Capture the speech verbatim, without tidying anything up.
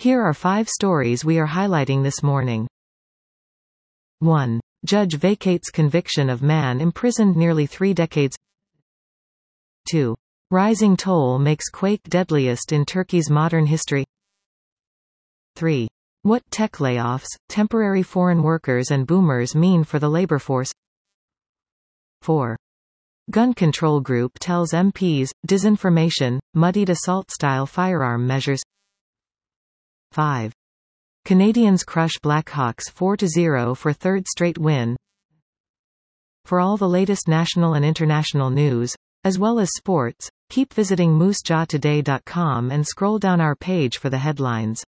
Here are five stories we are highlighting this morning. one. Judge vacates conviction of man imprisoned nearly three decades. two. Rising toll makes quake deadliest in Turkey's modern history. three. What tech layoffs, temporary foreign workers and boomers mean for the labor force. four. Gun control group tells M Ps, disinformation, muddied assault-style firearm measures. five. Canadians crush Blackhawks four to zero for third straight win. For all the latest national and international news, as well as sports, keep visiting moose jaw today dot com and scroll down our page for the headlines.